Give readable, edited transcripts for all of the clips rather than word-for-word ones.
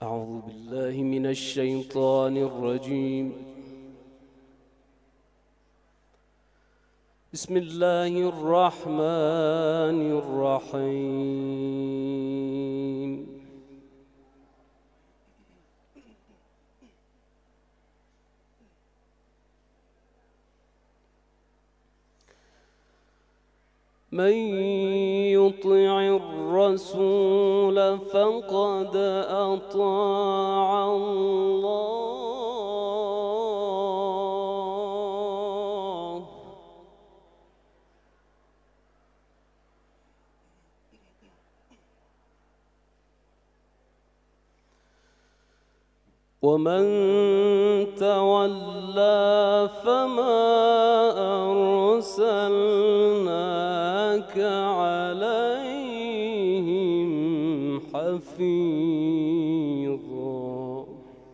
أعوذ بالله من الشيطان الرجيم. بسم الله الرحمن الرحيم. من يطع الرسول فقد أطاع الله، ومن تولى فما أرسلناك عليهم حفيظا.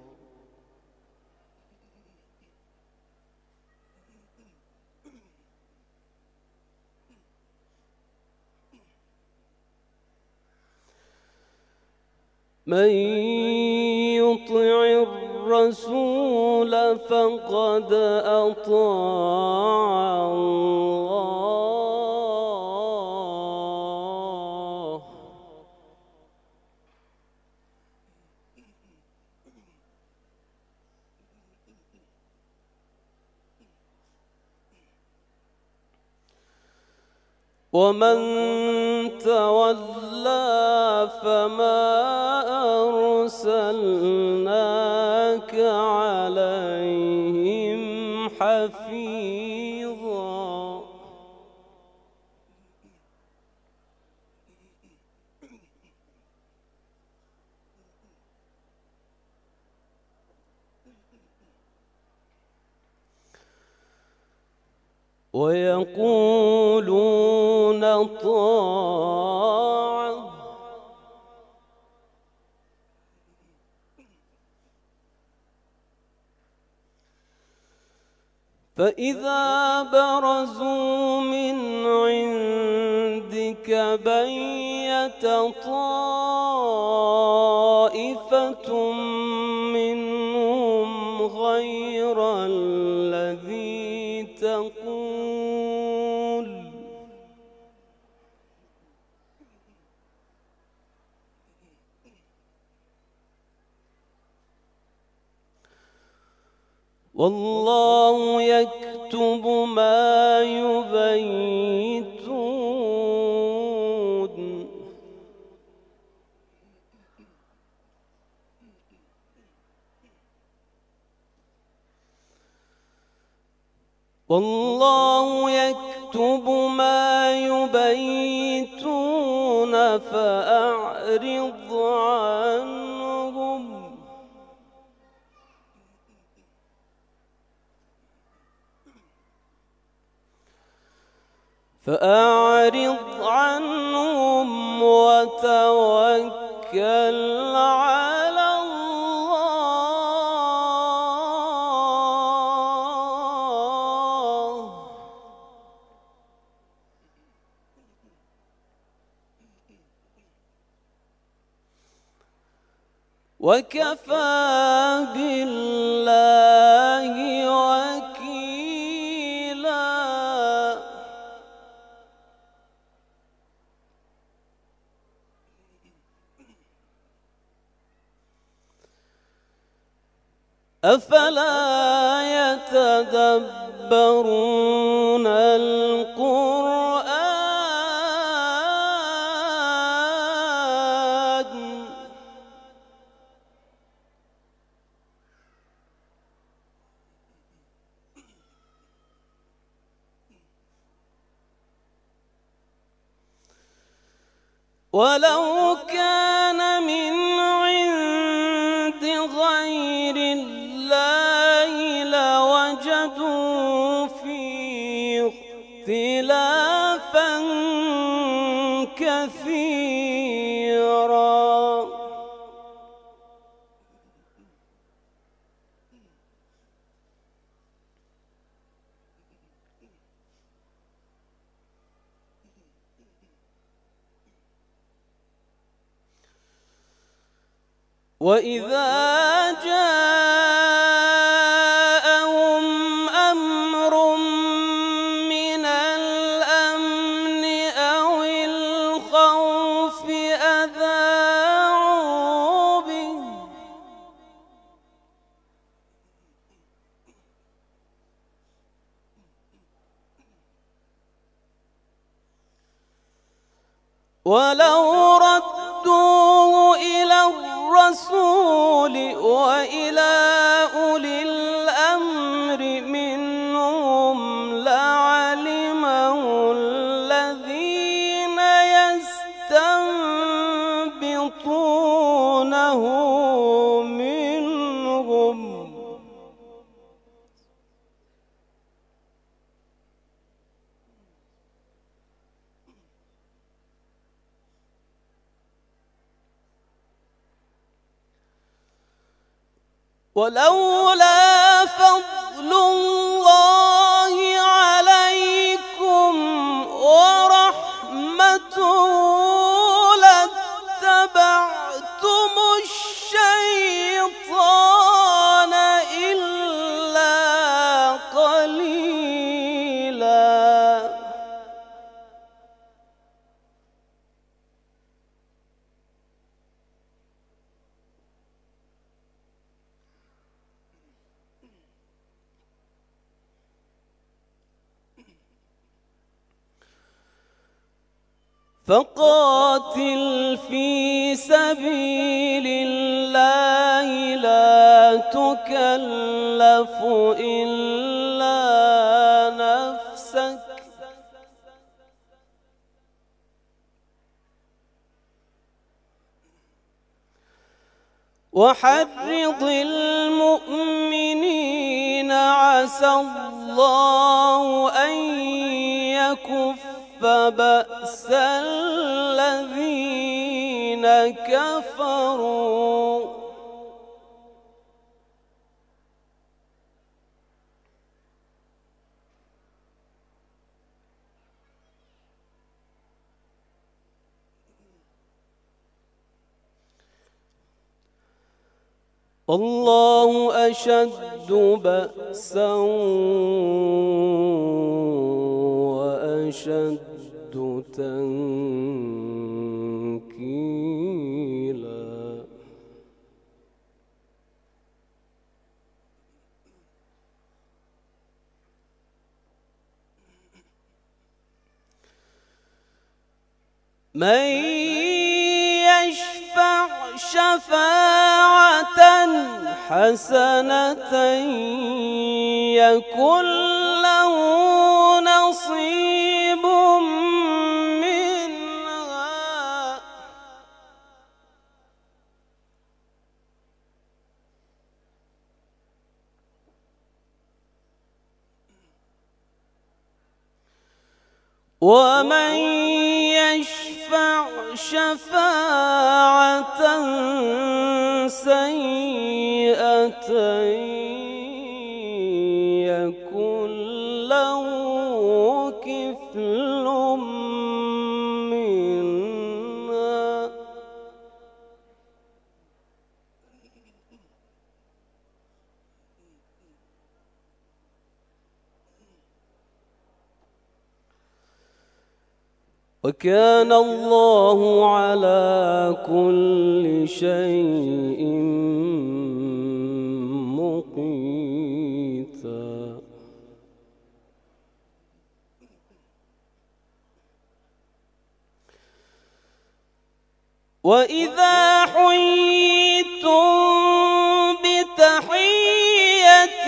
من يطع الرسول فقد أطاع الله، ومن تولى فما أرسلناك عليهم حفيظا. ويقولون طاعة فإذا برزوا من عندك بيت طائفة منهم غير الذي تقول، والله يكتب ما يبيتون. والله يكتب ما يبيتون فأعرض عنهم، وتوكل على الله، وكفى بالله وكيلا. أفلا يتدبرون القرآن ولو كان من عند غير الله لوجدوا فيه اختلافا كثيرا. وإذا جاءهم أمر من الأمن أو الخوف أذاعوا به ولو ردوه إلى الرسول وإلى أولي الأمر منهم لعلمه الذين يستنبطونه منهم ولولا فضل الله عليكم ورحمته لاتبعتم الشيطان إلا قليلا فقاتل في سبيل الله لا تكلف إلا نفسك وحرض المؤمنين عسى الله أن يكف بأس الذين كفروا والله أشد بأسا وأشد تنكيلا من يشفع شفاعة حسنة يكن له نصيب منها ومن يشفع شفاعة سيئة يكن له كفل منها وكان الله على كل شيء مقيتا وإذا حييتم بتحية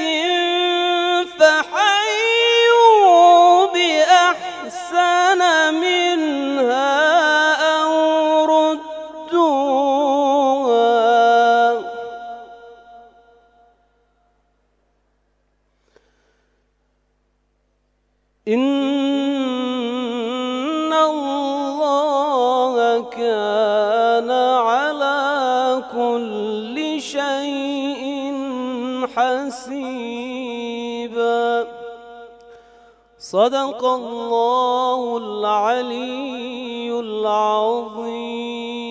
فحيوا بأحسن منها أو ردوها إن الله كان على كل شيء حسيبا صدق الله العلي العظيم.